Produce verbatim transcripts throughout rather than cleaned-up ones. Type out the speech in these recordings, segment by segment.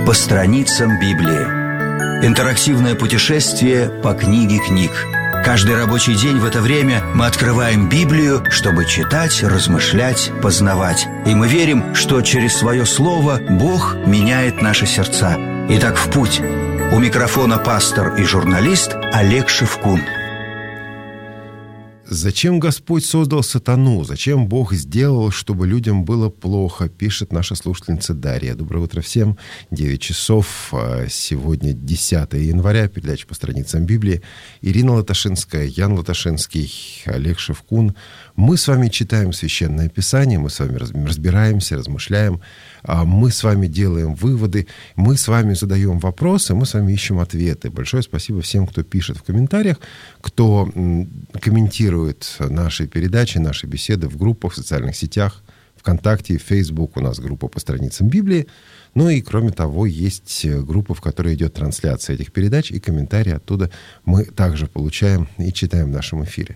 по страницам Библии. Интерактивное путешествие по книге книг. Каждый рабочий день в это время мы открываем Библию, чтобы читать, размышлять, познавать. И мы верим, что через свое слово Бог меняет наши сердца. Итак, в путь. У микрофона пастор и журналист Олег Шевкун. Зачем Господь создал сатану? Зачем Бог сделал, чтобы людям было плохо? Пишет наша слушательница Дарья. Доброе утро всем. девять часов. Сегодня десятое января. Передача по страницам Библии. Ирина Латашинская, Ян Латашинский, Олег Шевкун. Мы с вами читаем Священное Писание, мы с вами разбираемся, размышляем, мы с вами делаем выводы, мы с вами задаем вопросы, мы с вами ищем ответы. Большое спасибо всем, кто пишет в комментариях, кто комментирует наши передачи, наши беседы в группах, в социальных сетях, ВКонтакте, Facebook. У нас группа по страницам Библии. Ну и, кроме того, есть группа, в которой идет трансляция этих передач, и комментарии оттуда мы также получаем и читаем в нашем эфире.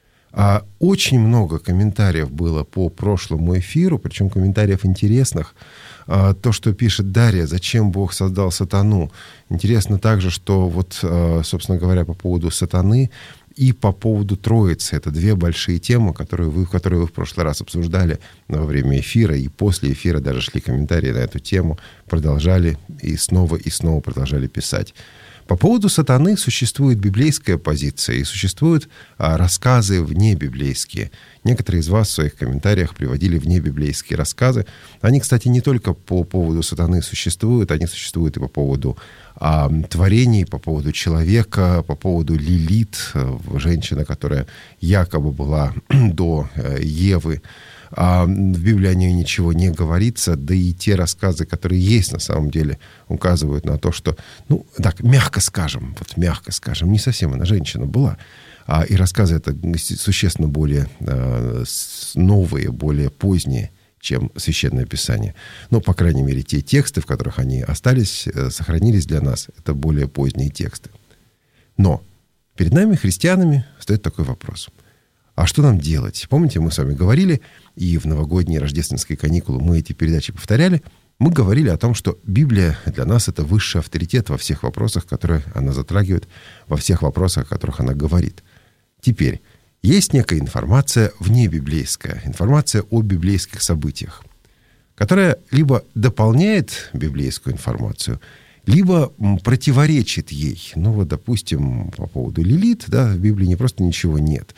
А очень много комментариев было по прошлому эфиру, причем комментариев интересных. А, то, что пишет Дарья, зачем Бог создал сатану. Интересно также, что вот, собственно говоря, по поводу сатаны и по поводу Троицы. Это две большие темы, которые вы, которые вы в прошлый раз обсуждали во время эфира, и после эфира даже шли комментарии на эту тему, продолжали и снова и снова продолжали писать. По поводу сатаны существует библейская позиция и существуют а, рассказы внебиблейские. Некоторые из вас в своих комментариях приводили внебиблейские рассказы. Они, кстати, не только по поводу сатаны существуют, они существуют и по поводу а, творений, по поводу человека, по поводу Лилит, женщина, которая якобы была до Евы. А в Библии о ней ничего не говорится, да и те рассказы, которые есть на самом деле, указывают на то, что, ну, так, мягко скажем, вот мягко скажем, не совсем она женщина была, а, и рассказы это существенно более а, новые, более поздние, чем Священное Писание. Но, по крайней мере, те тексты, в которых они остались, сохранились для нас, это более поздние тексты. Но перед нами, христианами, стоит такой вопрос. А что нам делать? Помните, мы с вами говорили, и в новогодние рождественские каникулы мы эти передачи повторяли, мы говорили о том, что Библия для нас это высший авторитет во всех вопросах, которые она затрагивает, во всех вопросах, о которых она говорит. Теперь, есть некая информация внебиблейская, информация о библейских событиях, которая либо дополняет библейскую информацию, либо противоречит ей. Ну вот, допустим, по поводу Лилит, да, в Библии не просто ничего нет,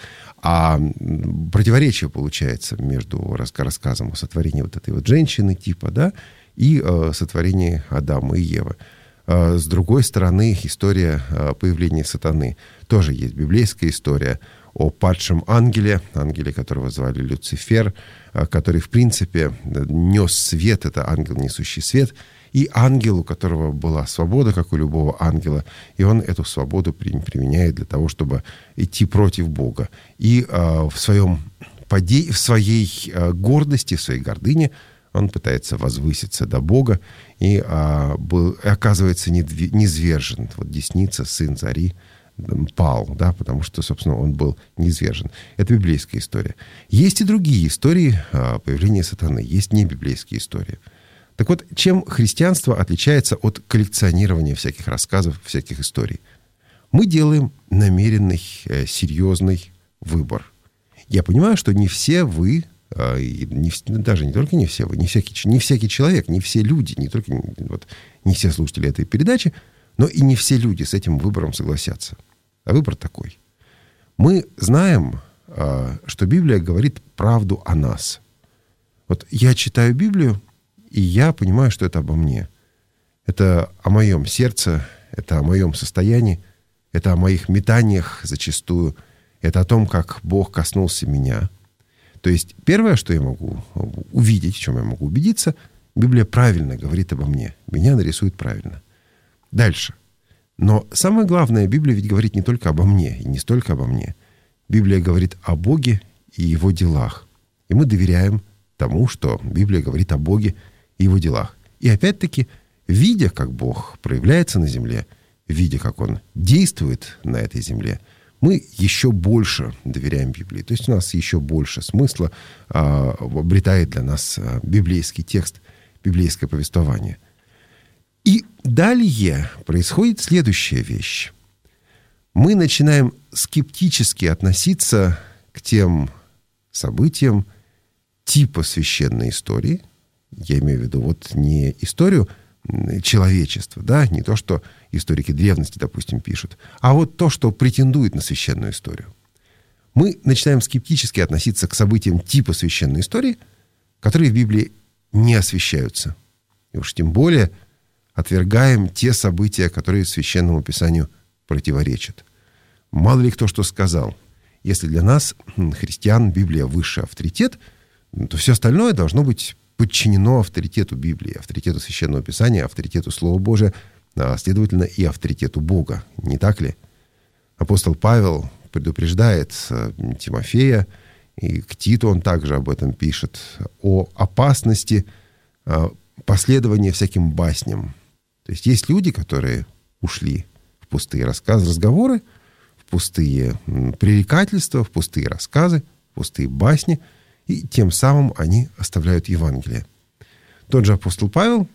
а противоречие получается между рассказом о сотворении вот этой вот женщины типа, да, и э, сотворении Адама и Евы. Э, с другой стороны, история э, появления сатаны. Тоже есть библейская история о падшем ангеле, ангеле, которого звали Люцифер, э, который, в принципе, нес свет, это ангел, несущий свет, и ангел, у которого была свобода, как у любого ангела, и он эту свободу применяет для того, чтобы идти против Бога. И э, в, своем, поде... в своей э, гордости, в своей гордыне он пытается возвыситься до Бога и э, был, оказывается недв... низвержен. Вот десница, сын Зари, пал, да, потому что, собственно, он был низвержен. Это библейская история. Есть и другие истории э, появления сатаны, есть небиблейские истории. Так вот, чем христианство отличается от коллекционирования всяких рассказов, всяких историй? Мы делаем намеренный, серьезный выбор. Я понимаю, что не все вы, не, даже не только не все вы, не всякий, не всякий человек, не все люди, не только вот, не все слушатели этой передачи, но и не все люди с этим выбором согласятся. А выбор такой. Мы знаем, что Библия говорит правду о нас. Вот я читаю Библию, и я понимаю, что это обо мне. Это о моем сердце, это о моем состоянии, это о моих метаниях зачастую, это о том, как Бог коснулся меня. То есть первое, что я могу увидеть, в чем я могу убедиться, Библия правильно говорит обо мне. Меня нарисует правильно. Дальше. Но самое главное, Библия ведь говорит не только обо мне, и не столько обо мне. Библия говорит о Боге и Его делах. И мы доверяем тому, что Библия говорит о Боге и Его делах. И опять-таки, видя, как Бог проявляется на земле, видя, как Он действует на этой земле, мы еще больше доверяем Библии. То есть у нас еще больше смысла а, обретает для нас а, библейский текст, библейское повествование. И далее происходит следующая вещь. Мы начинаем скептически относиться к тем событиям типа священной истории. Я имею в виду вот не историю человечества, да, не то, что историки древности, допустим, пишут, а вот то, что претендует на священную историю. Мы начинаем скептически относиться к событиям типа священной истории, которые в Библии не освящаются. И уж тем более отвергаем те события, которые Священному Писанию противоречат. Мало ли кто что сказал. Если для нас, христиан, Библия высший авторитет, то все остальное должно быть подчинено авторитету Библии, авторитету Священного Писания, авторитету Слова Божия, а следовательно и авторитету Бога. Не так ли? Апостол Павел предупреждает Тимофея, и к Титу он также об этом пишет, о опасности последования всяким басням. То есть есть люди, которые ушли в пустые рассказы, разговоры, в пустые пререкательства, в пустые рассказы, в пустые басни, и тем самым они оставляют Евангелие. Тот же апостол Павел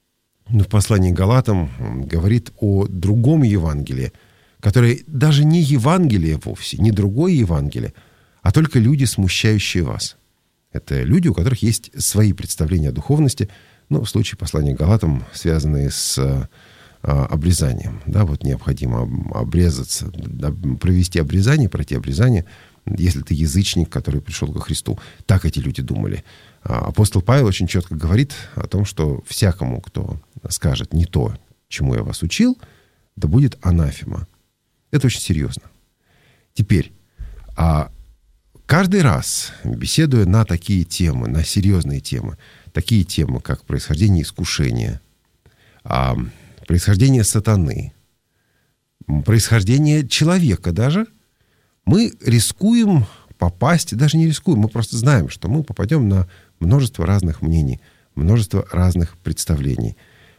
в послании к Галатам говорит о другом Евангелии, которое даже не Евангелие вовсе, не другое Евангелие, а только люди, смущающие вас. Это люди, у которых есть свои представления о духовности, но в случае послания к Галатам, связанные с а, обрезанием. Да, вот необходимо обрезаться, провести обрезание, пройти обрезание, если ты язычник, который пришел ко Христу. Так эти люди думали. А апостол Павел очень четко говорит о том, что всякому, кто скажет не то, чему я вас учил, да будет анафема. Это очень серьезно. Теперь, а каждый раз, беседуя на такие темы, на серьезные темы, такие темы, как происхождение искушения, а, происхождение сатаны, происхождение человека даже, мы рискуем попасть, даже не рискуем, мы просто знаем, что мы попадем на множество разных мнений, множество разных представлений.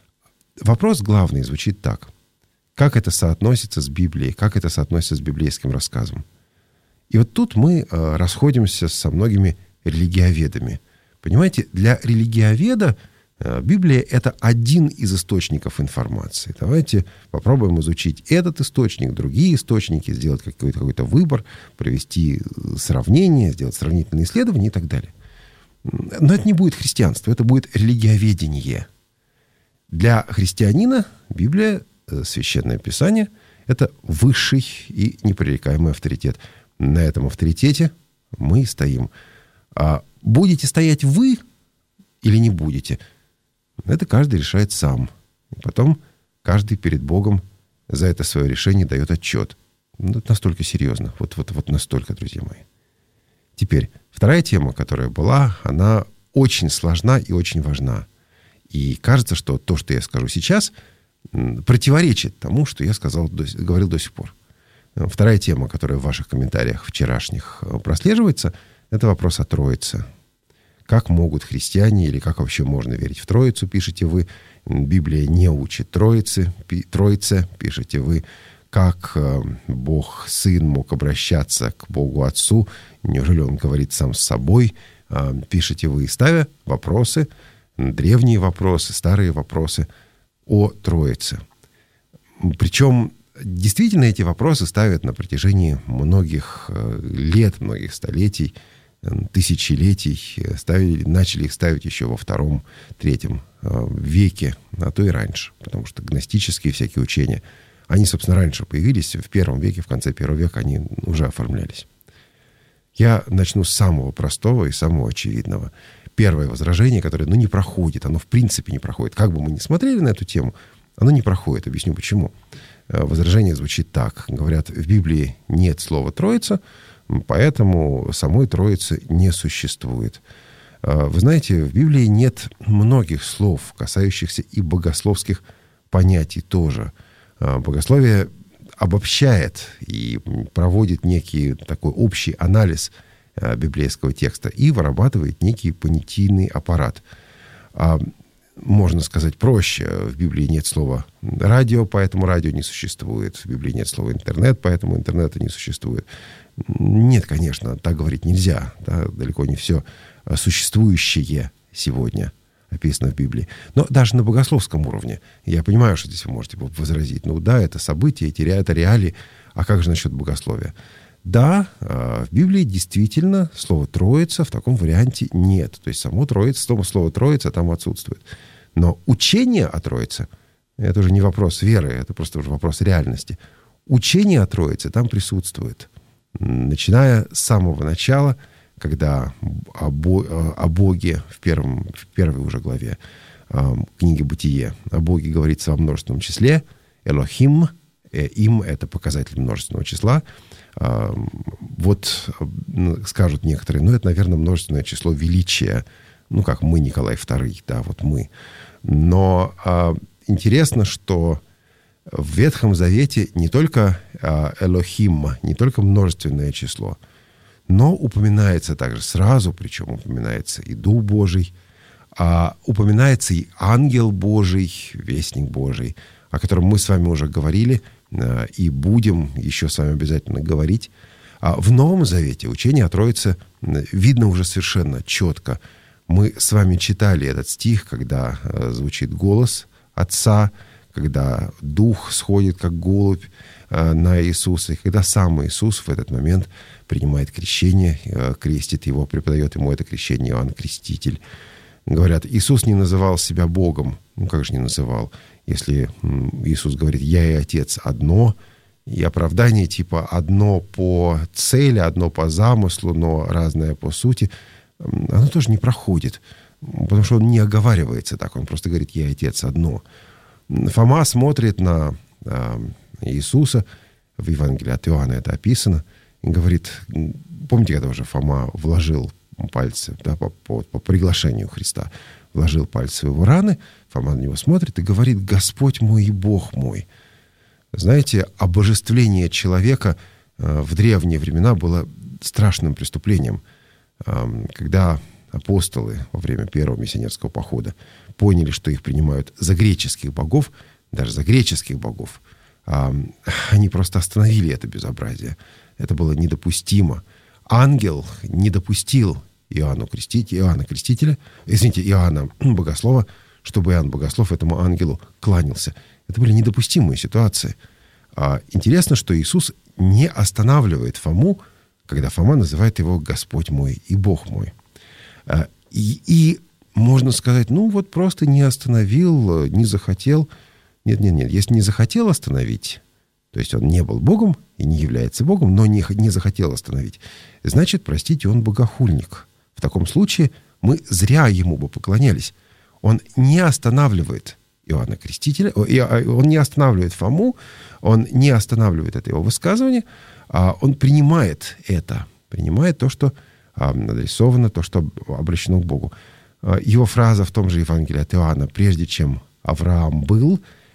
Вопрос главный звучит так. Как это соотносится с Библией, как это соотносится с библейским рассказом? И вот тут мы э, расходимся со многими религиоведами. Понимаете, для религиоведа э, Библия — это один из источников информации. Давайте попробуем изучить этот источник, другие источники, сделать какой-то, какой-то выбор, провести сравнение, сделать сравнительные исследования и так далее. Но это не будет христианство, это будет религиоведение. Для христианина Библия, Священное Писание — это высший и непререкаемый авторитет. На этом авторитете мы стоим. А будете стоять вы или не будете, это каждый решает сам. И потом каждый перед Богом за это свое решение дает отчет. Ну, это настолько серьезно. Вот, вот, вот настолько, друзья мои. Теперь, вторая тема, которая была, она очень сложна и очень важна. И кажется, что то, что я скажу сейчас, противоречит тому, что я сказал, говорил до сих пор. Вторая тема, которая в ваших комментариях вчерашних прослеживается, это вопрос о Троице. Как могут христиане, или как вообще можно верить в Троицу, пишете вы. Библия не учит Троице, пи, Троице, пишете вы. Как э, Бог Сын мог обращаться к Богу Отцу? Неужели Он говорит сам с собой? Э, пишете вы, ставя вопросы, древние вопросы, старые вопросы о Троице. Причем действительно эти вопросы ставят на протяжении многих лет, многих столетий, тысячелетий. Ставили, начали их ставить еще во втором, третьем веке, а то и раньше. Потому что гностические всякие учения, они, собственно, раньше появились. В первом веке, в конце первого века они уже оформлялись. Я начну с самого простого и самого очевидного. Первое возражение, которое ну, не проходит, оно в принципе не проходит. Как бы мы ни смотрели на эту тему, оно не проходит. Объясню почему. Возражение звучит так. Говорят, в Библии нет слова «троица», поэтому самой Троицы не существует. Вы знаете, в Библии нет многих слов, касающихся и богословских понятий тоже. Богословие обобщает и проводит некий такой общий анализ библейского текста и вырабатывает некий понятийный аппарат. Можно сказать проще. В Библии нет слова «радио», поэтому радио не существует. В Библии нет слова «интернет», поэтому интернета не существует. Нет, конечно, так говорить нельзя. Да? Далеко не все существующее сегодня описано в Библии. Но даже на богословском уровне. Я понимаю, что здесь вы можете возразить. Ну да, это события, это реалии. А как же насчет богословия? Да, в Библии действительно слово «троица» в таком варианте нет. То есть само «троица», слово «троица» там отсутствует. Но учение о Троице — это уже не вопрос веры, это просто уже вопрос реальности. Учение о Троице там присутствует. Начиная с самого начала, когда о, Бо, о Боге в, первом, в первой уже главе э, книги «Бытие» о Боге говорится во множественном числе. Элохим, э, им — это показатель множественного числа. Э, вот скажут некоторые, ну, это, наверное, множественное число величия. Ну, как мы, Николай второй, да, вот мы. Но э, интересно, что в Ветхом Завете не только э, Элохим, не только множественное число, но упоминается также сразу, причем упоминается и Дух Божий, а упоминается и ангел Божий, вестник Божий, о котором мы с вами уже говорили э, и будем еще с вами обязательно говорить. А в Новом Завете учение о Троице видно уже совершенно четко. Мы с вами читали этот стих, когда э, звучит голос Отца, когда Дух сходит, как голубь, э, на Иисуса, и когда сам Иисус в этот момент принимает крещение, э, крестит его, преподает ему это крещение Иоанн Креститель. Говорят, Иисус не называл себя Богом. Ну, как же не называл? Если м, Иисус говорит «Я и Отец одно», и оправдание типа одно по цели, одно по замыслу, но разное по сути, оно тоже не проходит, потому что он не оговаривается так, он просто говорит «Я и Отец одно». Фома смотрит на э, Иисуса, в Евангелии от Иоанна это описано, и говорит, помните, когда уже Фома вложил пальцы, да, по, по, по приглашению Христа, вложил пальцы в его раны, Фома на него смотрит и говорит «Господь мой и Бог мой». Знаете, обожествление человека э, в древние времена было страшным преступлением. Э, когда апостолы во время первого миссионерского похода поняли, что их принимают за греческих богов, даже за греческих богов, э, они просто остановили это безобразие. Это было недопустимо. Ангел не допустил Иоанну Крестителя, Иоанна Крестителя, извините, Иоанна Богослова, чтобы Иоанн Богослов этому ангелу кланялся. Это были недопустимые ситуации. А интересно, что Иисус не останавливает Фому, когда Фома называет его «Господь мой и Бог мой». А, и, и можно сказать, ну вот просто не остановил, не захотел. Нет, нет, нет. Если не захотел остановить, то есть он не был Богом и не является Богом, но не, не захотел остановить, значит, простите, он богохульник. В таком случае мы зря ему бы поклонялись. Он не останавливает Иоанна Крестителя, он не останавливает Фому, он не останавливает это его высказывание, а он принимает это, принимает то, что адресовано, то, что обращено к Богу. Его фраза в том же Евангелии от Иоанна: «Прежде чем Авраам был,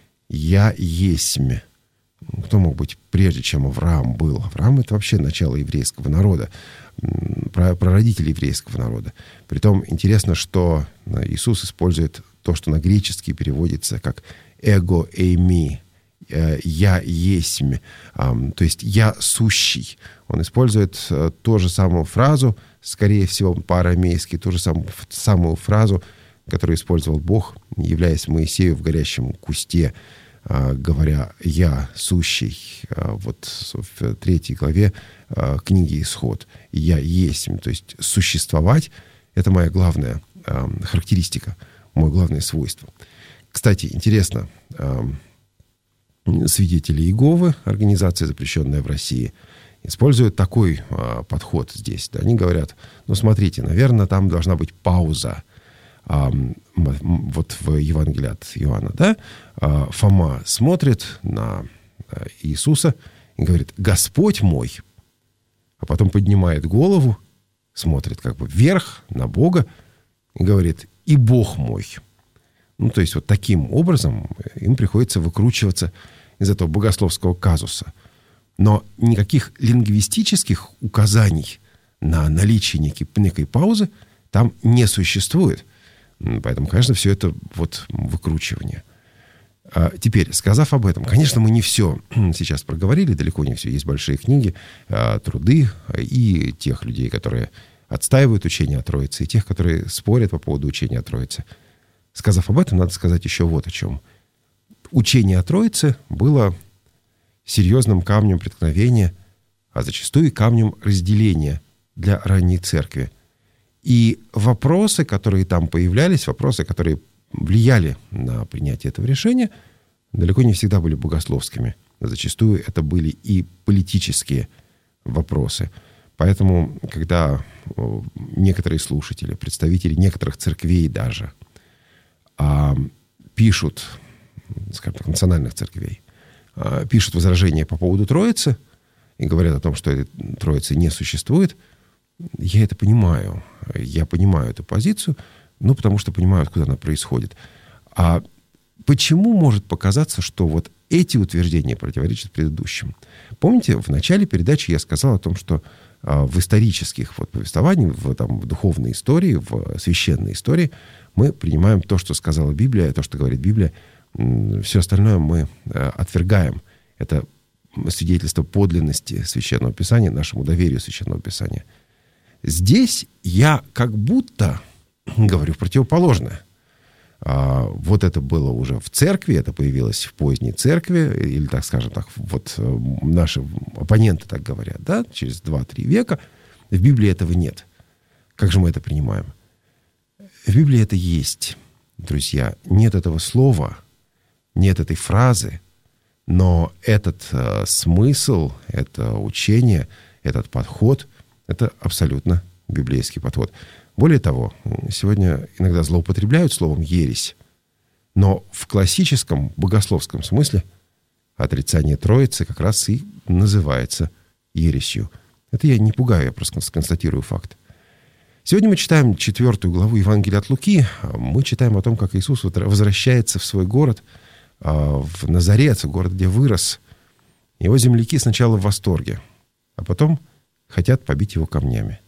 я есмь». Кто мог быть прежде, чем Авраам был? Авраам — это вообще начало еврейского народа, прародитель еврейского народа. Притом интересно, что Иисус использует то, что на греческий переводится как «эго эйми», «я есмь», то есть «я сущий». Он использует ту же самую фразу, скорее всего, по-арамейски, ту же самую, самую фразу, которую использовал Бог, являясь Моисею в горящем кусте, говоря «я сущий», вот в третьей главе книги «Исход». «Я есмь», то есть существовать — это моя главная характеристика, мое главное свойство. Кстати, интересно, свидетели Иеговы, организация, запрещенная в России, используют такой подход здесь. Они говорят, ну смотрите, наверное, там должна быть пауза. Вот в Евангелии от Иоанна, да, Фома смотрит на Иисуса и говорит «Господь мой», а потом поднимает голову, смотрит как бы вверх на Бога и говорит «И Бог мой». Ну, то есть вот таким образом им приходится выкручиваться из этого богословского казуса. Но никаких лингвистических указаний на наличие некой, некой паузы там не существует. Поэтому, конечно, все это вот выкручивание. А теперь, сказав об этом, конечно, мы не все сейчас проговорили, далеко не все. Есть большие книги, труды и тех людей, которые отстаивают учение о Троице, и тех, которые спорят по поводу учения о Троице. Сказав об этом, надо сказать еще вот о чем. Учение о Троице было серьезным камнем преткновения, а зачастую и камнем разделения для ранней церкви. И вопросы, которые там появлялись, вопросы, которые влияли на принятие этого решения, далеко не всегда были богословскими. Зачастую это были и политические вопросы. Поэтому, когда некоторые слушатели, представители некоторых церквей даже, пишут, скажем так, национальных церквей, пишут возражения по поводу Троицы и говорят о том, что этой Троицы не существует, я это понимаю. Я понимаю эту позицию, ну, потому что понимаю, откуда она происходит. А почему может показаться, что вот эти утверждения противоречат предыдущим? Помните, в начале передачи я сказал о том, что а, в исторических вот, повествованиях, в, там, в духовной истории, в священной истории мы принимаем то, что сказала Библия, то, что говорит Библия. Все остальное мы а, отвергаем. Это свидетельство подлинности Священного Писания, нашему доверию Священного Писания. Здесь я как будто говорю противоположное. А, вот это было уже в церкви, это появилось в поздней церкви, или, так скажем так, вот наши оппоненты так говорят, да, через два-три века. В Библии этого нет. Как же мы это принимаем? В Библии это есть, друзья. Нет этого слова, нет этой фразы, но этот э, смысл, это учение, этот подход — это абсолютно библейский подход. Более того, сегодня иногда злоупотребляют словом «ересь», но в классическом богословском смысле отрицание Троицы как раз и называется ересью. Это я не пугаю, я просто констатирую факт. Сегодня мы читаем четвертую главу Евангелия от Луки. Мы читаем о том, как Иисус возвращается в свой город, в Назарет, город, где вырос. Его земляки сначала в восторге, а потом хотят побить его камнями.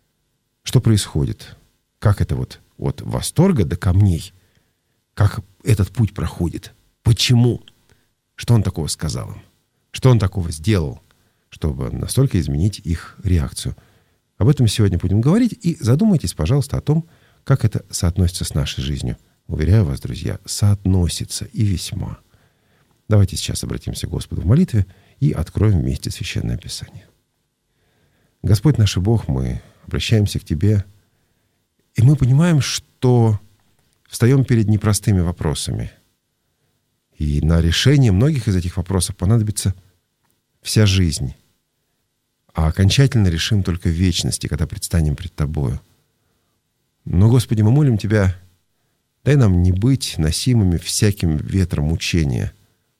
Что происходит? Как это вот от восторга до камней? Как этот путь проходит? Почему? Что он такого сказал им? Что он такого сделал, чтобы настолько изменить их реакцию? Об этом сегодня будем говорить. И задумайтесь, пожалуйста, о том, как это соотносится с нашей жизнью. Уверяю вас, друзья, соотносится и весьма. Давайте сейчас обратимся к Господу в молитве и откроем вместе Священное Писание. Господь наш и Бог, мы обращаемся к Тебе, и мы понимаем, что встаем перед непростыми вопросами. И на решение многих из этих вопросов понадобится вся жизнь. А окончательно решим только в вечности, когда предстанем пред Тобою. Но, Господи, мы молим Тебя, дай нам не быть носимыми всяким ветром учения,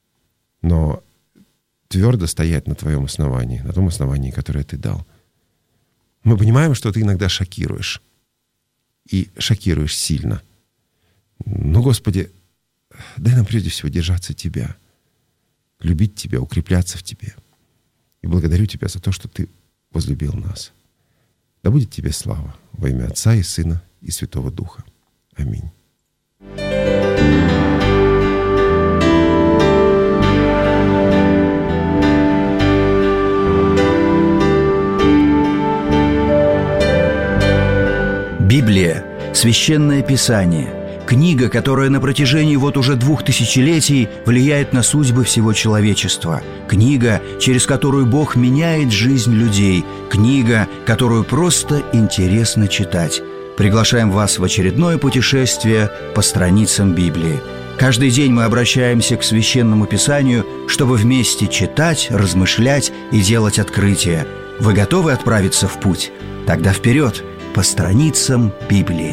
но твердо стоять на Твоем основании, на том основании, которое Ты дал. Мы понимаем, что Ты иногда шокируешь. И шокируешь сильно. Но, Господи, дай нам прежде всего держаться Тебя, любить Тебя, укрепляться в Тебе. И благодарю Тебя за то, что Ты возлюбил нас. Да будет Тебе слава во имя Отца и Сына и Святого Духа. Аминь. Библия – Священное Писание, книга, которая на протяжении вот уже двух тысячелетий влияет на судьбы всего человечества, книга, через которую Бог меняет жизнь людей, книга, которую просто интересно читать. Приглашаем вас в очередное путешествие по страницам Библии. Каждый день мы обращаемся к Священному Писанию, чтобы вместе читать, размышлять и делать открытия. Вы готовы отправиться в путь? Тогда вперед! По страницам Библии.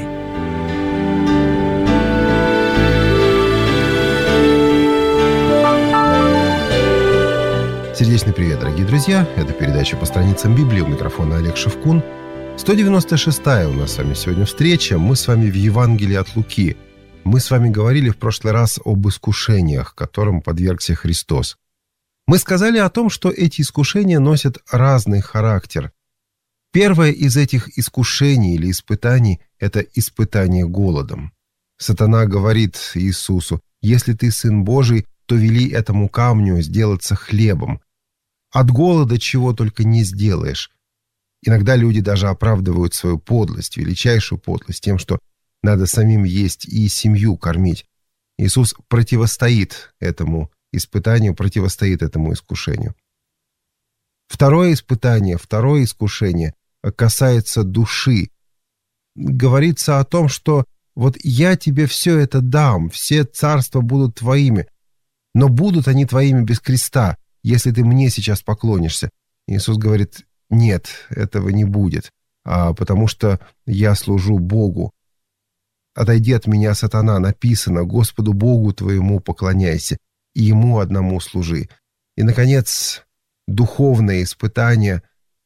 Сердечный привет, дорогие друзья. Это передача «По страницам Библии». У микрофона Олег Шевкун. сто девяносто шестая у нас с вами сегодня встреча. Мы с вами в Евангелии от Луки. Мы с вами говорили в прошлый раз об искушениях, которым подвергся Христос. Мы сказали о том, что эти искушения носят разный характер. Первое из этих искушений или испытаний – это испытание голодом. Сатана говорит Иисусу: «Если ты Сын Божий, то вели этому камню сделаться хлебом». От голода чего только не сделаешь. Иногда люди даже оправдывают свою подлость, величайшую подлость, тем, что Надо самим есть и семью кормить. Иисус противостоит этому испытанию, противостоит этому искушению. Второе испытание, второе искушение касается души. Говорится о том, что вот я тебе все это дам, все царства будут твоими, но будут они твоими без креста, если ты мне сейчас поклонишься. Иисус говорит: нет, этого не будет, а потому что я служу Богу. Отойди от меня, сатана, написано: Господу Богу твоему поклоняйся, и Ему одному служи. И, наконец, духовное испытание.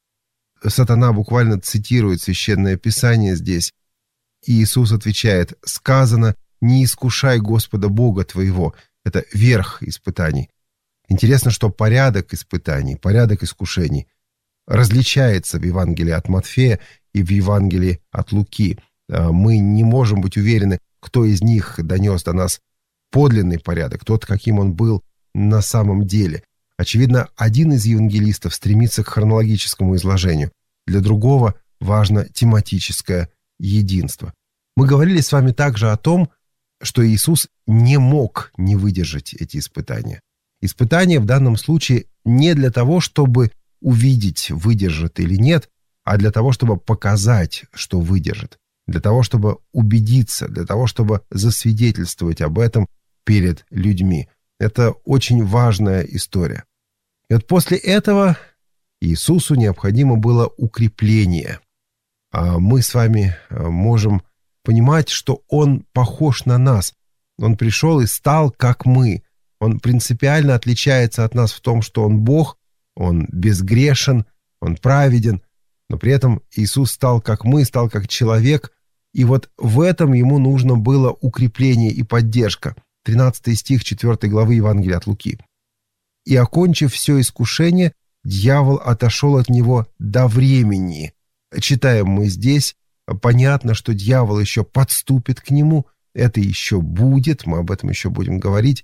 Сатана буквально цитирует Священное Писание здесь. И Иисус отвечает: сказано, не искушай Господа Бога твоего. Это верх испытаний. Интересно, что порядок испытаний, порядок искушений различается в Евангелии от Матфея и в Евангелии от Луки. Мы не можем быть уверены, кто из них донес до нас подлинный порядок, тот, каким он был на самом деле. Очевидно, один из евангелистов стремится к хронологическому изложению, для другого важно тематическое единство. Мы говорили с вами также о том, что Иисус не мог не выдержать эти испытания. Испытания в данном случае не для того, чтобы увидеть, выдержит или нет, а для того, чтобы показать, что выдержит, для того, чтобы убедиться, для того, чтобы засвидетельствовать об этом перед людьми. Это очень важная история. И вот после этого Иисусу необходимо было укрепление. А мы с вами можем понимать, что Он похож на нас. Он пришел и стал как мы. Он принципиально отличается от нас в том, что Он Бог, Он безгрешен, Он праведен, но при этом Иисус стал как мы, стал как человек, и вот в этом Ему нужно было укрепление и поддержка. тринадцатый стих четвёртой главы Евангелия от Луки. «И, окончив все искушение, дьявол отошел от него до времени». Читаем мы здесь, понятно, что дьявол еще подступит к нему, это еще будет, мы об этом еще будем говорить.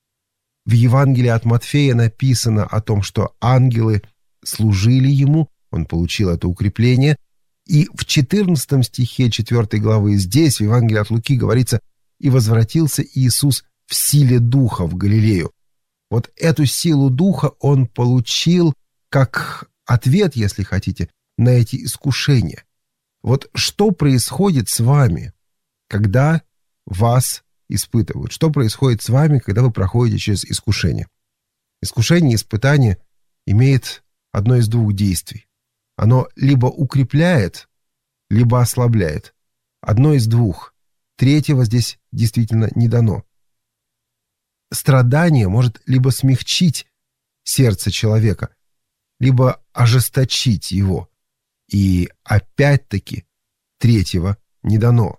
В Евангелии от Матфея написано о том, что ангелы служили ему, он получил это укрепление. И в четырнадцатом стихе четвёртой главы здесь, в Евангелии от Луки, говорится: «И возвратился Иисус в силе Духа в Галилею». Вот эту силу Духа он получил как ответ, если хотите, на эти искушения. Вот что происходит с вами, когда вас испытывают? Что происходит с вами, когда вы проходите через искушение? Искушение, испытание имеет одно из двух действий. Оно либо укрепляет, либо ослабляет. Одно из двух. Третьего здесь действительно не дано. Страдание может либо смягчить сердце человека, либо ожесточить его. И опять-таки третьего не дано.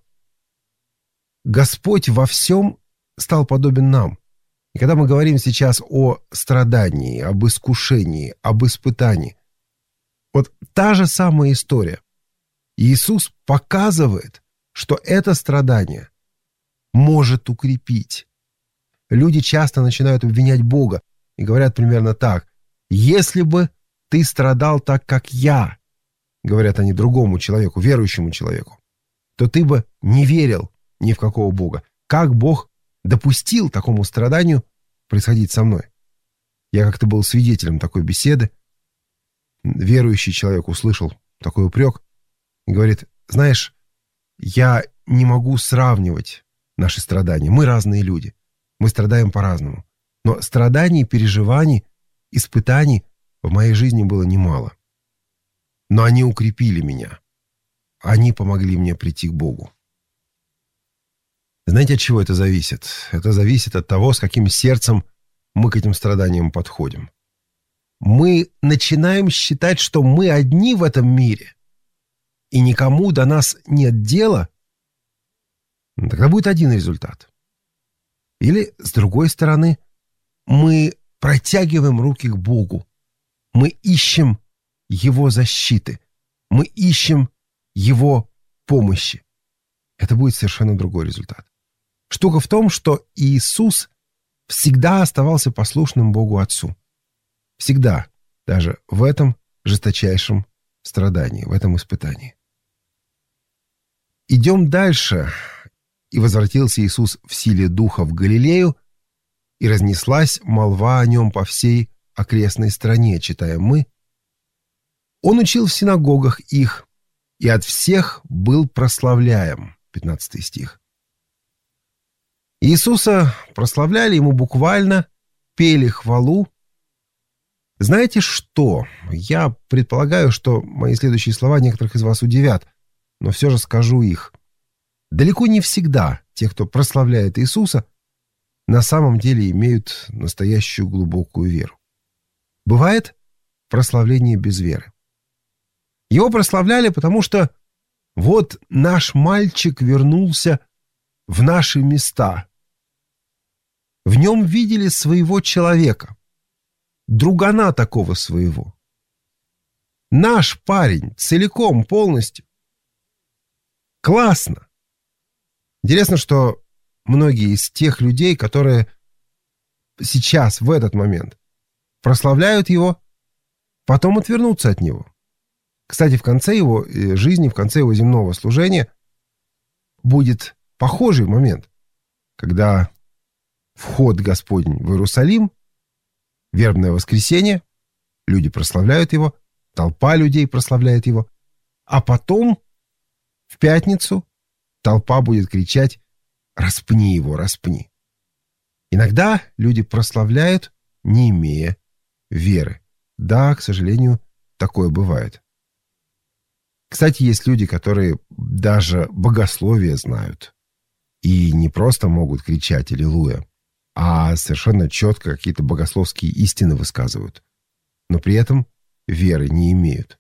Господь во всем стал подобен нам. И когда мы говорим сейчас о страдании, об искушении, об испытании, вот та же самая история. Иисус показывает, что это страдание может укрепить. Люди часто начинают обвинять Бога и говорят примерно так: «Если бы ты страдал так, как я», говорят они другому человеку, верующему человеку, «то ты бы не верил ни в какого Бога. Как Бог допустил такому страданию происходить со мной?» Я как-то был свидетелем такой беседы. Верующий человек услышал такой упрек и говорит: «Знаешь, я не могу сравнивать наши страдания. Мы разные люди. Мы страдаем по-разному. Но страданий, переживаний, испытаний в моей жизни было немало. Но они укрепили меня. Они помогли мне прийти к Богу». Знаете, от чего это зависит? Это зависит от того, с каким сердцем мы к этим страданиям подходим. Мы начинаем считать, что мы одни в этом мире, и никому до нас нет дела, тогда будет один результат. Или, с другой стороны, мы протягиваем руки к Богу, мы ищем Его защиты, мы ищем Его помощи. Это будет совершенно другой результат. Штука в том, что Иисус всегда оставался послушным Богу Отцу. Всегда, даже в этом жесточайшем страдании, в этом испытании. Идем дальше. И возвратился Иисус в силе Духа в Галилею, и разнеслась молва о нем по всей окрестной стране, читаем мы. Он учил в синагогах их, и от всех был прославляем. пятнадцатый стих. Иисуса прославляли, ему буквально пели хвалу. Знаете что? Я предполагаю, что мои следующие слова некоторых из вас удивят, но все же скажу их. Далеко не всегда те, кто прославляет Иисуса, на самом деле имеют настоящую глубокую веру. Бывает прославление без веры. Его прославляли, потому что вот наш мальчик вернулся в наши места. В нем видели своего человека, другана такого своего. Наш парень целиком, полностью. Классно. Интересно, что многие из тех людей, которые сейчас, в этот момент, прославляют его, потом отвернутся от него. Кстати, в конце его жизни, в конце его земного служения будет похожий момент, когда вход Господень в Иерусалим, вербное воскресенье, люди прославляют его, толпа людей прославляет его, а потом в пятницу толпа будет кричать: «Распни его, распни». Иногда люди прославляют, не имея веры. Да, к сожалению, такое бывает. Кстати, есть люди, которые даже богословие знают и не просто могут кричать «Аллилуйя», а совершенно четко какие-то богословские истины высказывают, но при этом веры не имеют.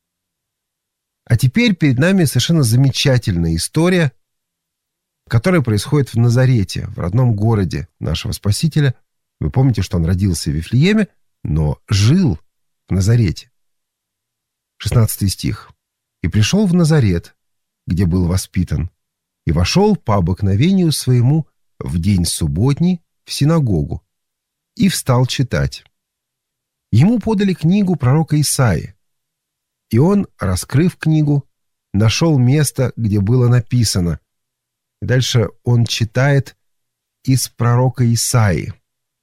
А теперь перед нами совершенно замечательная история, которая происходит в Назарете, в родном городе нашего Спасителя. Вы помните, что он родился в Вифлееме, но жил в Назарете. шестнадцатый стих. «И пришел в Назарет, где был воспитан, и вошел по обыкновению своему в день субботний в синагогу, и встал читать. Ему подали книгу пророка Исаии, и он, раскрыв книгу, нашел место, где было написано». И дальше он читает из пророка Исаии.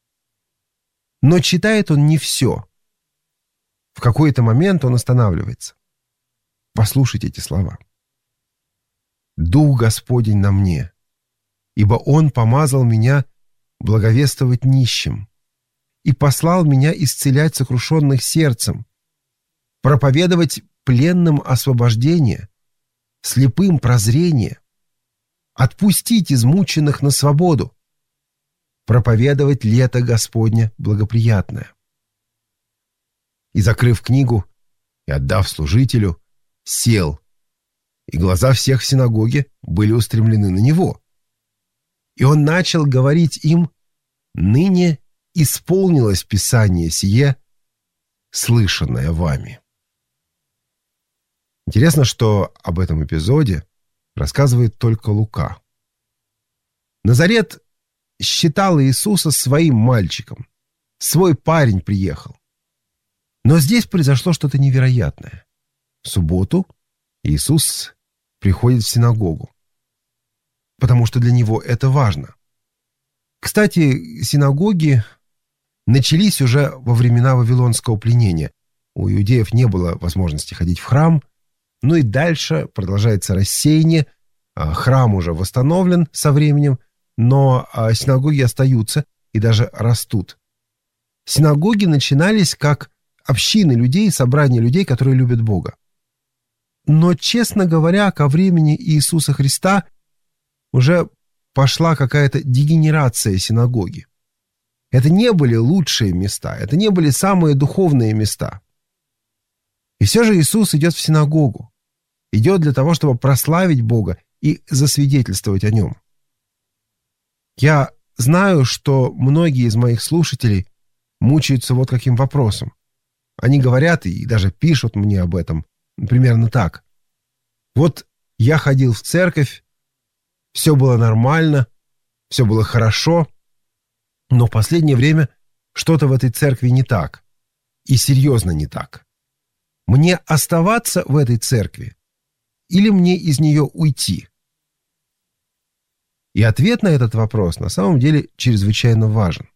Но читает он не все. В какой-то момент он останавливается. Послушайте эти слова. «Дух Господень на мне, ибо Он помазал меня благовествовать нищим и послал меня исцелять сокрушенных сердцем, проповедовать пленным освобождение, слепым прозрение, отпустить измученных на свободу, проповедовать лето Господне благоприятное». И, закрыв книгу и отдав служителю, сел, и глаза всех в синагоге были устремлены на него. И он начал говорить им: «Ныне исполнилось Писание сие, слышанное вами». Интересно, что об этом эпизоде рассказывает только Лука. Назарет считал Иисуса своим мальчиком. Свой парень приехал. Но здесь произошло что-то невероятное. В субботу Иисус приходит в синагогу, потому что для него это важно. Кстати, синагоги начались уже во времена Вавилонского пленения. У иудеев не было возможности ходить в храм, ну и дальше продолжается рассеяние. Храм уже восстановлен со временем, но синагоги остаются и даже растут. Синагоги начинались как общины людей, собрания людей, которые любят Бога. Но, честно говоря, ко времени Иисуса Христа уже пошла какая-то дегенерация синагоги. Это не были лучшие места, это не были самые духовные места. И все же Иисус идет в синагогу, идет для того, чтобы прославить Бога и засвидетельствовать о Нем. Я знаю, что многие из моих слушателей мучаются вот каким вопросом. Они говорят и даже пишут мне об этом примерно так. Вот я ходил в церковь, все было нормально, все было хорошо, но в последнее время что-то в этой церкви не так. И серьезно не так. Мне оставаться в этой церкви или мне из нее уйти? И ответ на этот вопрос на самом деле чрезвычайно важен.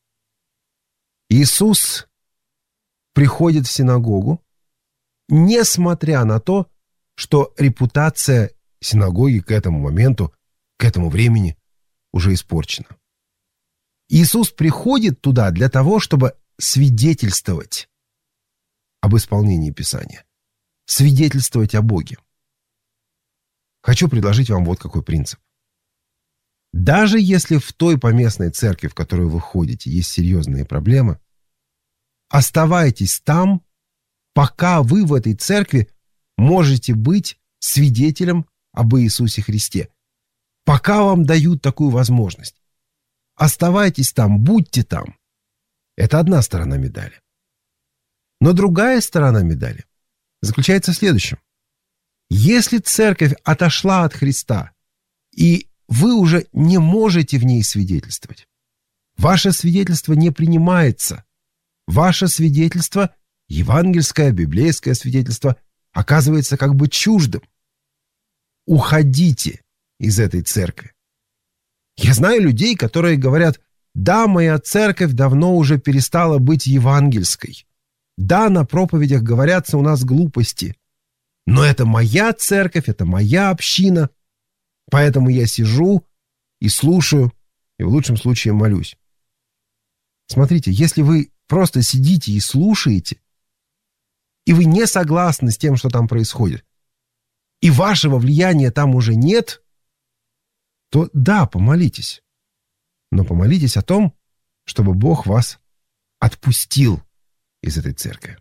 Иисус приходит в синагогу, несмотря на то, что репутация синагоги к этому моменту, к этому времени уже испорчена. Иисус приходит туда для того, чтобы свидетельствовать об исполнении Писания, свидетельствовать о Боге. Хочу предложить вам вот какой принцип. Даже если в той поместной церкви, в которую вы ходите, есть серьезные проблемы, оставайтесь там, пока вы в этой церкви можете быть свидетелем об Иисусе Христе. Пока вам дают такую возможность. Оставайтесь там, будьте там. Это одна сторона медали. Но другая сторона медали заключается в следующем. Если церковь отошла от Христа, и вы уже не можете в ней свидетельствовать, ваше свидетельство не принимается, ваше свидетельство, евангельское, библейское свидетельство, оказывается как бы чуждым. Уходите из этой церкви. Я знаю людей, которые говорят: да, моя церковь давно уже перестала быть евангельской. Да, на проповедях говорятся у нас глупости. Но это моя церковь, это моя община. Поэтому я сижу и слушаю, и в лучшем случае молюсь. Смотрите, если вы просто сидите и слушаете, и вы не согласны с тем, что там происходит, и вашего влияния там уже нет, то да, помолитесь. Но помолитесь о том, чтобы Бог вас отпустил из этой церкви.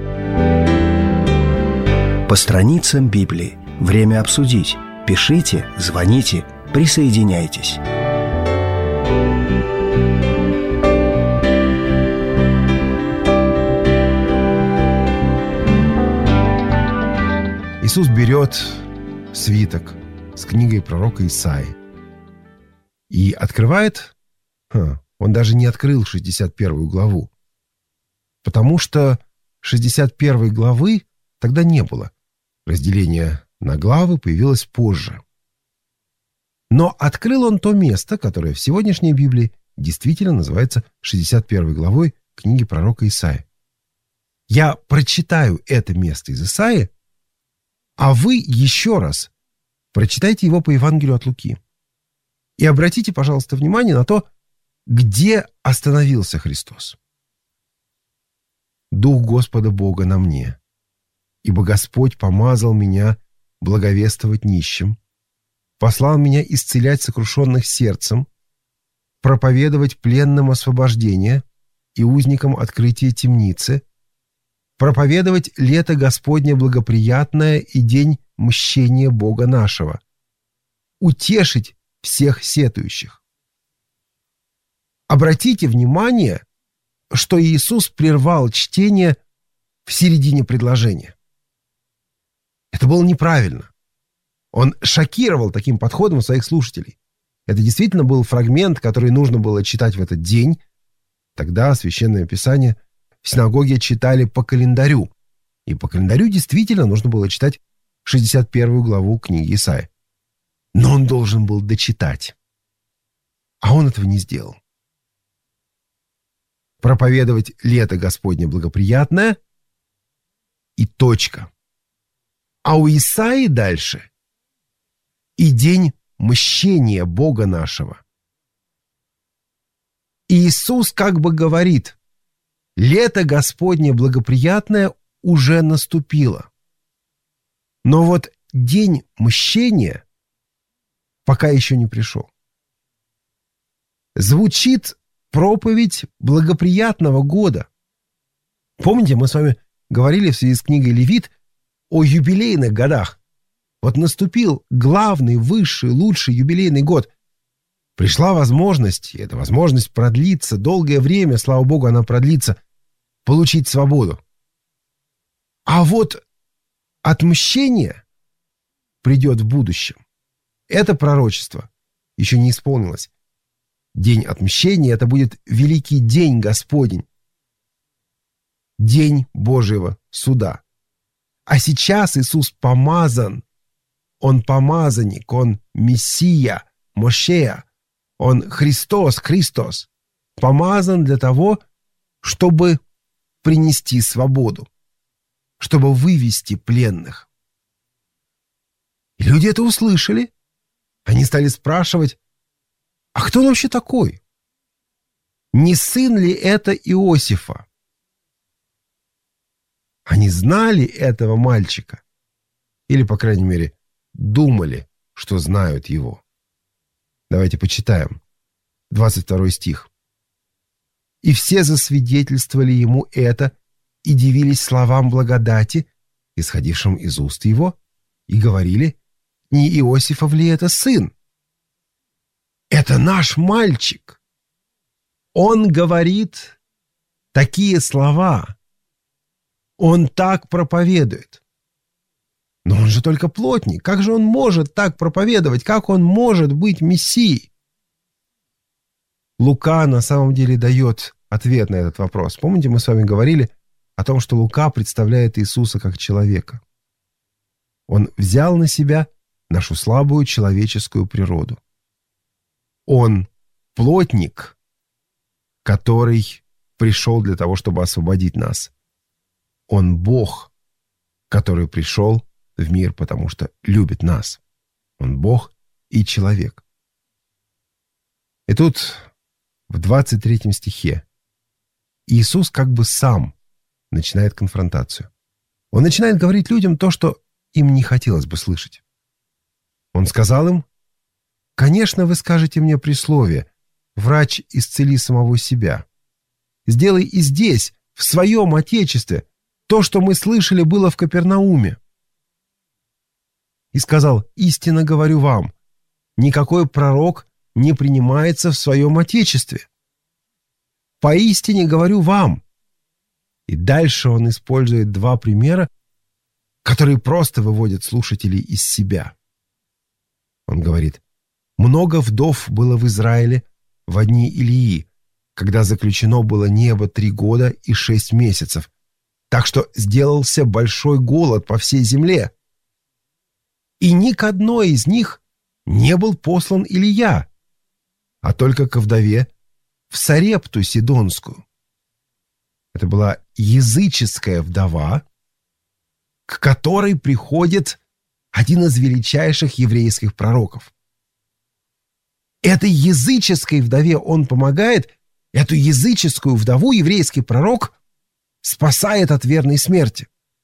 По страницам Библии. Время обсудить. Пишите, звоните, присоединяйтесь. Иисус берет свиток с книгой пророка Исаии и открывает, ха, он даже не открыл шестьдесят первую главу, потому что шестьдесят первой главы тогда не было. Разделение на главы появилось позже. Но открыл он то место, которое в сегодняшней Библии действительно называется шестьдесят первой главой книги пророка Исаии. Я прочитаю это место из Исаии, а вы еще раз прочитайте его по Евангелию от Луки. И обратите, пожалуйста, внимание на то, где остановился Христос. «Дух Господа Бога на мне, ибо Господь помазал меня благовествовать нищим, послал меня исцелять сокрушенных сердцем, проповедовать пленным освобождение и узникам открытие темницы, проповедовать лето Господне благоприятное и день мщения Бога нашего, утешить всех сетующих». Обратите внимание, что Иисус прервал чтение в середине предложения. Это было неправильно. Он шокировал таким подходом своих слушателей. Это действительно был фрагмент, который нужно было читать в этот день. Тогда Священное Писание в синагоге читали по календарю. И по календарю действительно нужно было читать шестьдесят первую главу книги Исаии. Но он должен был дочитать. А он этого не сделал. Проповедовать лето Господне благоприятное и точка. А у Исаии дальше и день мщения Бога нашего. И Иисус как бы говорит: лето Господне благоприятное уже наступило. Но вот день мщения пока еще не пришел. Звучит проповедь благоприятного года. Помните, мы с вами говорили в связи с книгой Левит о юбилейных годах. Вот наступил главный, высший, лучший юбилейный год. Пришла возможность, и эта возможность продлится долгое время, слава Богу, она продлится, получить свободу. А вот отмщение придет в будущем. Это пророчество еще не исполнилось. День отмщения — это будет великий день Господень. День Божьего суда. А сейчас Иисус помазан. Он помазанник, Он Мессия, Мошея. Он Христос, Христос, помазан для того, чтобы принести свободу, чтобы вывести пленных. И люди это услышали. Они стали спрашивать, а кто он вообще такой? Не сын ли это Иосифа? Они знали этого мальчика, или, по крайней мере, думали, что знают его. Давайте почитаем. двадцать второй стих. «И все засвидетельствовали ему это и дивились словам благодати, исходившим из уст его, и говорили, не Иосифов ли это сын? Это наш мальчик. Он говорит такие слова. Он так проповедует. Но он же только плотник. Как же он может так проповедовать? Как он может быть Мессией?» Лука на самом деле дает ответ на этот вопрос. Помните, мы с вами говорили о том, что Лука представляет Иисуса как человека. Он взял на себя нашу слабую человеческую природу. Он плотник, который пришел для того, чтобы освободить нас. Он Бог, который пришел в мир, потому что любит нас. Он Бог и человек. И тут в двадцать третьем стихе Иисус как бы сам начинает конфронтацию. Он начинает говорить людям то, что им не хотелось бы слышать. Он сказал им: «Конечно, вы скажете мне присловие: врач, исцели самого себя. Сделай и здесь, в своем Отечестве, то, что мы слышали, было в Капернауме». И сказал: «Истинно говорю вам, никакой пророк не принимается в своем Отечестве. Поистине говорю вам». И дальше он использует два примера, которые просто выводят слушателей из себя. Он говорит: «Много вдов было в Израиле в дни Илии, когда заключено было небо три года и шесть месяцев, так что сделался большой голод по всей земле. И ни к одной из них не был послан Илия, а только ко вдове в Сарепту Сидонскую». Это была языческая вдова, к которой приходит один из величайших еврейских пророков. Этой языческой вдове он помогает, эту языческую вдову еврейский пророк спасает от верной смерти.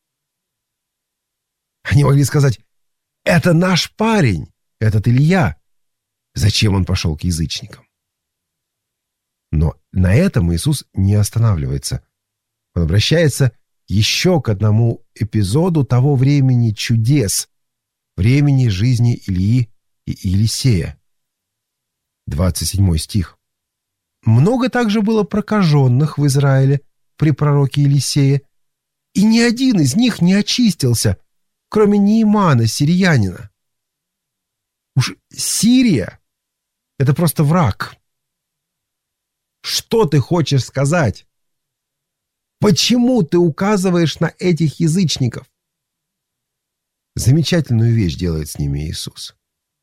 Они могли сказать: «Это наш парень, этот Илья. Зачем он пошел к язычникам?» Но на этом Иисус не останавливается. Он обращается еще к одному эпизоду того времени чудес, времени жизни Илии и Елисея. двадцать седьмой стих. «Много также было прокаженных в Израиле при пророке Елисее, и ни один из них не очистился, кроме Неимана, сириянина». Уж Сирия — это просто враг. Что ты хочешь сказать? Почему ты указываешь на этих язычников? Замечательную вещь делает с ними Иисус.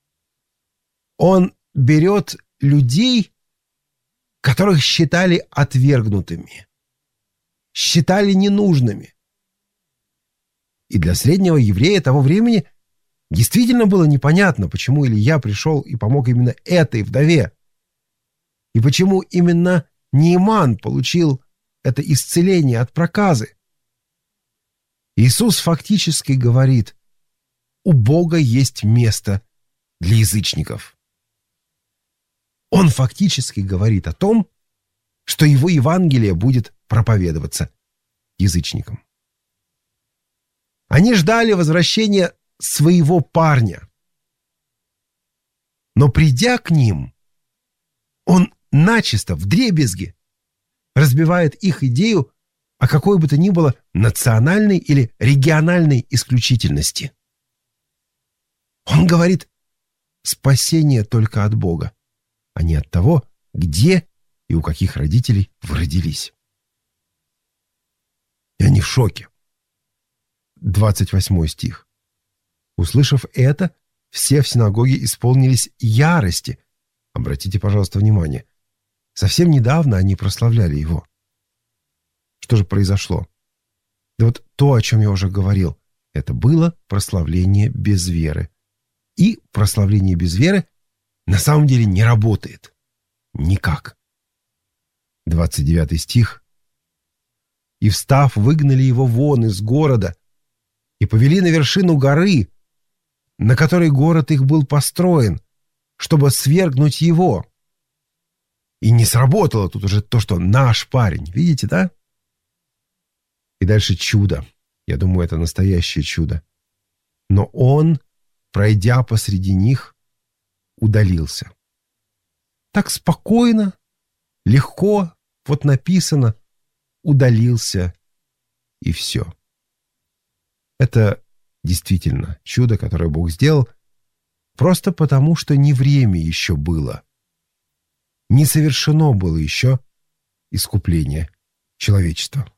Он берет людей, которых считали отвергнутыми, считали ненужными. И для среднего еврея того времени действительно было непонятно, почему Илья пришел и помог именно этой вдове, и почему именно Неиман получил это исцеление от проказы. Иисус фактически говорит: у Бога есть место для язычников. Он фактически говорит о том, что его Евангелие будет проповедоваться язычникам. Они ждали возвращения своего парня. Но придя к ним, он начисто, вдребезги, разбивает их идею о какой бы то ни было национальной или региональной исключительности. Он говорит: спасение только от Бога, а не от того, где и у каких родителей вы родились. И они в шоке. двадцать восьмой стих. Услышав это, все в синагоге исполнились ярости. Обратите, пожалуйста, внимание. Совсем недавно они прославляли его. Что же произошло? Да вот то, о чем я уже говорил, это было прославление без веры. И прославление без веры на самом деле не работает. Никак. двадцать девятый стих. «И, встав, выгнали его вон из города и повели на вершину горы, на которой город их был построен, чтобы свергнуть его». И не сработало тут уже то, что наш парень. Видите, да? И дальше чудо. Я думаю, это настоящее чудо. Но он, пройдя посреди них, удалился. Так спокойно, легко, вот написано, удалился, и все. Это действительно чудо, которое Бог сделал, просто потому, что не время еще было. Не совершено было еще искупление человечества.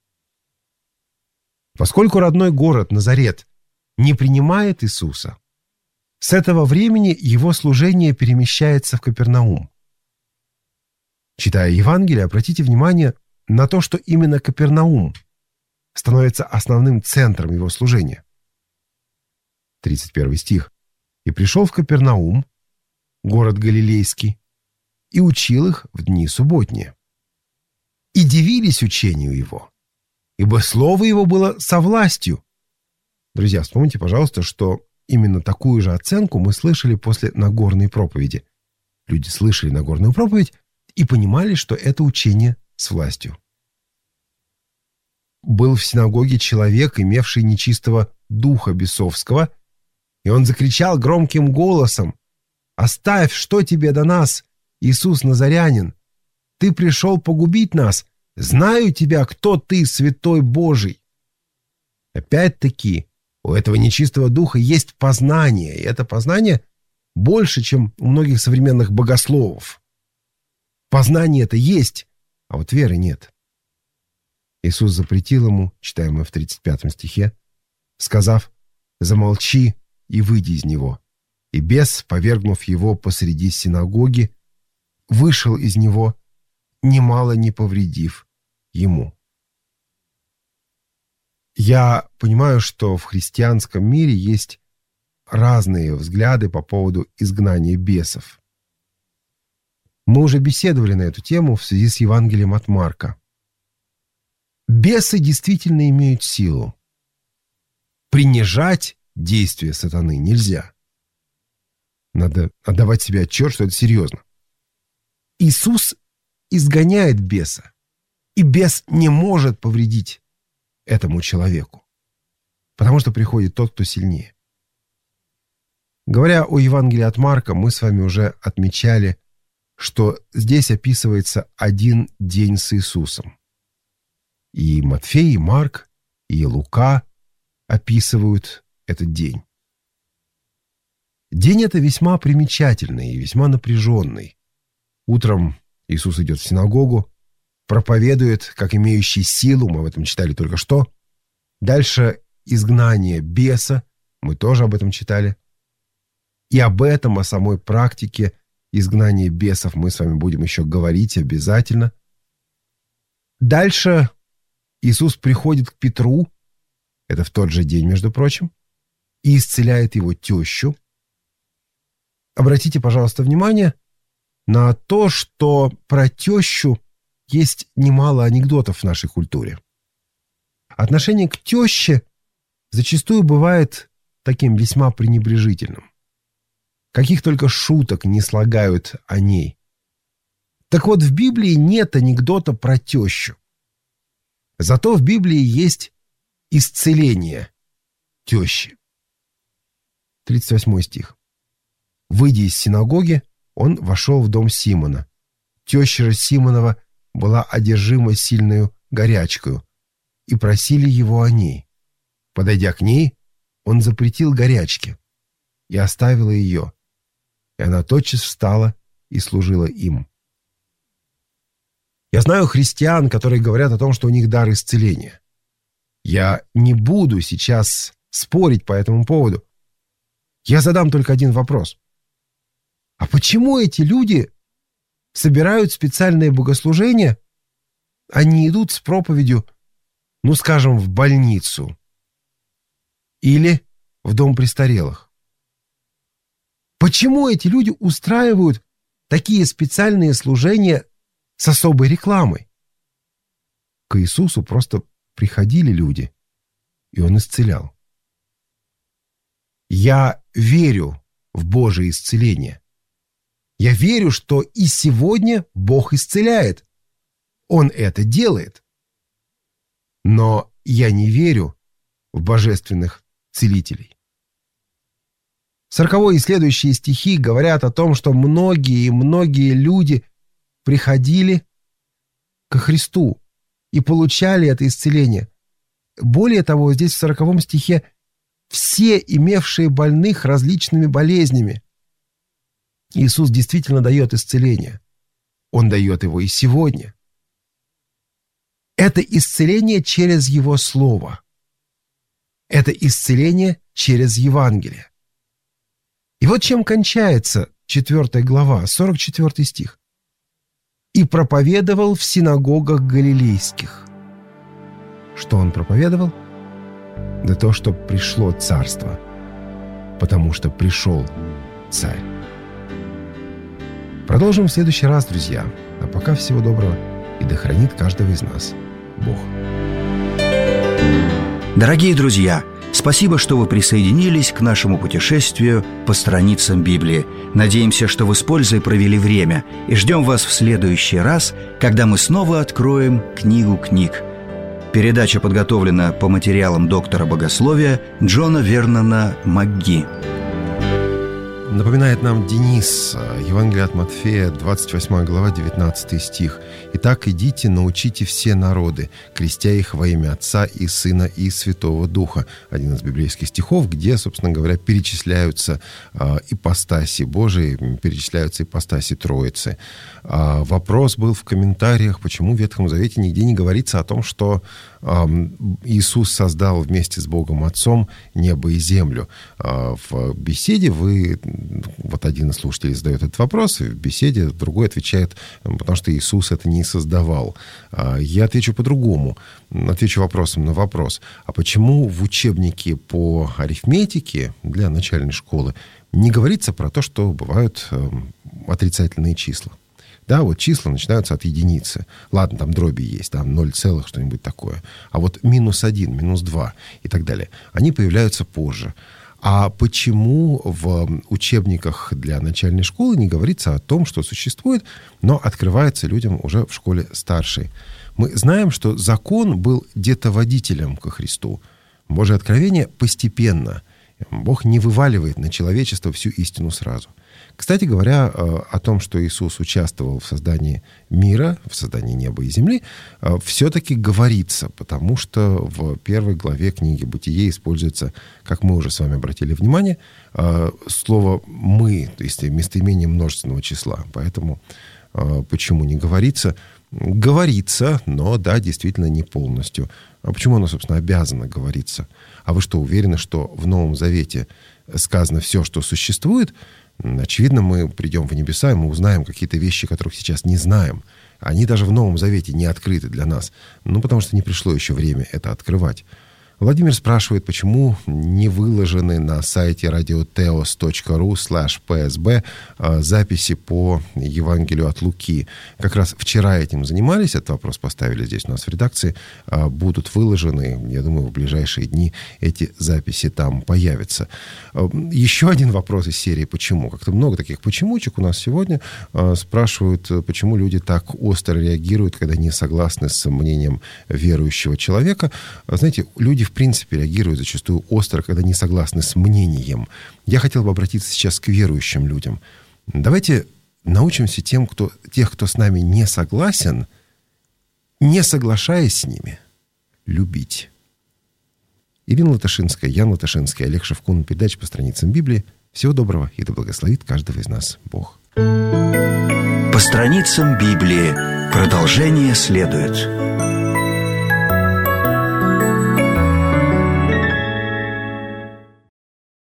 Поскольку родной город Назарет не принимает Иисуса, с этого времени его служение перемещается в Капернаум. Читая Евангелие, обратите внимание на то, что именно Капернаум становится основным центром его служения. тридцать первый стих. «И пришел в Капернаум, город Галилейский, и учил их в дни субботние. И дивились учению его, ибо слово его было со властью». Друзья, вспомните, пожалуйста, что именно такую же оценку мы слышали после Нагорной проповеди. Люди слышали Нагорную проповедь и понимали, что это учение с властью. Был в синагоге человек, имевший нечистого духа бесовского, и он закричал громким голосом: «Оставь, что тебе до нас, Иисус Назарянин? Ты пришел погубить нас. Знаю тебя, кто ты, святой Божий». Опять-таки, у этого нечистого духа есть познание, и это познание больше, чем у многих современных богословов. Познание это есть, а вот веры нет. Иисус запретил ему, читаем мы в тридцать пятом стихе, сказав: «Замолчи и выйди из него». И бес, повергнув его посреди синагоги, вышел из него, немало не повредив ему. Я понимаю, что в христианском мире есть разные взгляды по поводу изгнания бесов. Мы уже беседовали на эту тему в связи с Евангелием от Марка. Бесы действительно имеют силу. Принижать действия сатаны нельзя. Надо отдавать себе отчет, что это серьезно. Иисус изгоняет беса, и бес не может повредить этому человеку, потому что приходит тот, кто сильнее. Говоря о Евангелии от Марка, мы с вами уже отмечали, что здесь описывается один день с Иисусом. И Матфей, и Марк, и Лука описывают этот день. День это весьма примечательный и весьма напряженный. Утром Иисус идет в синагогу, проповедует, как имеющий силу, мы об этом читали только что. Дальше изгнание беса, мы тоже об этом читали. И об этом, о самой практике изгнания бесов мы с вами будем еще говорить обязательно. Дальше Иисус приходит к Петру, это в тот же день, между прочим, и исцеляет его тещу. Обратите, пожалуйста, внимание на то, что про тещу есть немало анекдотов в нашей культуре. Отношение к теще зачастую бывает таким весьма пренебрежительным. Каких только шуток не слагают о ней. Так вот, в Библии нет анекдота про тещу. Зато в Библии есть исцеление тещи. тридцать восьмой стих. «Выйдя из синагоги, он вошел в дом Симона. Теща же Симонова была одержима сильною горячкою, и просили его о ней. Подойдя к ней, он запретил горячке и оставила ее, и она тотчас встала и служила им». Я знаю христиан, которые говорят о том, что у них дар исцеления. Я не буду сейчас спорить по этому поводу. Я задам только один вопрос. А почему эти люди собирают специальные богослужения, а не идут с проповедью, ну, скажем, в больницу или в дом престарелых? Почему эти люди устраивают такие специальные служения с особой рекламой? К Иисусу просто приходили люди, и Он исцелял. Я верю в Божие исцеление. Я верю, что и сегодня Бог исцеляет. Он это делает. Но я не верю в божественных целителей. Сороковой и следующие стихи говорят о том, что многие и многие люди приходили ко Христу и получали это исцеление. Более того, здесь в сороковом стихе все, имевшие больных различными болезнями. Иисус действительно дает исцеление. Он дает его и сегодня. Это исцеление через Его Слово. Это исцеление через Евангелие. И вот чем кончается четвёртая глава, сорок четвёртый стих. «И проповедовал в синагогах галилейских». Что Он проповедовал? Да то, что пришло царство, потому что пришел царь. Продолжим в следующий раз, друзья. А пока всего доброго, и да хранит каждого из нас Бог. Дорогие друзья, спасибо, что вы присоединились к нашему путешествию по страницам Библии. Надеемся, что вы с пользой провели время, и ждем вас в следующий раз, когда мы снова откроем книгу книг. Передача подготовлена по материалам доктора богословия Джона Вернона МакГи. Напоминает нам Денис, Евангелие от Матфея, двадцать восьмая глава, девятнадцатый стих. «Итак, идите, научите все народы, крестя их во имя Отца и Сына и Святого Духа». Один из библейских стихов, где, собственно говоря, перечисляются э, ипостаси Божии, перечисляются ипостаси Троицы. А вопрос был в комментариях, почему в Ветхом Завете нигде не говорится о том, что э, Иисус создал вместе с Богом Отцом небо и землю. Э, в беседе вы... Вот один из слушателей задает этот вопрос, и в беседе другой отвечает, потому что Иисус это не создавал. Я отвечу по-другому. Отвечу вопросом на вопрос. А почему в учебнике по арифметике для начальной школы не говорится про то, что бывают отрицательные числа? Да, вот числа начинаются от единицы. Ладно, там дроби есть, там ноль целых, что-нибудь такое. А вот минус один, минус два и так далее, они появляются позже. А почему в учебниках для начальной школы не говорится о том, что существует, но открывается людям уже в школе старшей? Мы знаем, что закон был детоводителем ко Христу. Божье откровение постепенно. Бог не вываливает на человечество всю истину сразу. Кстати говоря, о том, что Иисус участвовал в создании мира, в создании неба и земли, все-таки говорится, потому что в первой главе книги «Бытие» используется, как мы уже с вами обратили внимание, слово «мы», то есть местоимение множественного числа. Поэтому почему не говорится? Говорится, но, да, действительно не полностью. А почему оно, собственно, обязано говориться? А вы что, уверены, что в Новом Завете сказано все, что существует? Очевидно, мы придем в небеса, и мы узнаем какие-то вещи, которых сейчас не знаем. Они даже в Новом Завете не открыты для нас. Ну, потому что не пришло еще время это открывать. Владимир спрашивает, почему не выложены на сайте радиотеос точка ру слэш пи эс би записи по Евангелию от Луки. Как раз вчера этим занимались, этот вопрос поставили здесь у нас в редакции. Будут выложены, я думаю, в ближайшие дни эти записи там появятся. Еще один вопрос из серии «Почему?». Как-то много таких «почемучек» у нас сегодня. Спрашивают, почему люди так остро реагируют, когда не согласны с мнением верующего человека. Знаете, люди в принципе реагируют зачастую остро, когда не согласны с мнением. Я хотел бы обратиться сейчас к верующим людям. Давайте научимся тем, кто, тех, кто с нами не согласен, не соглашаясь с ними, любить. Ирина Латышинская, Ян Латышинский, Олег Шевкун. Передача по страницам Библии. Всего доброго, и да благословит каждого из нас Бог. По страницам Библии. Продолжение следует.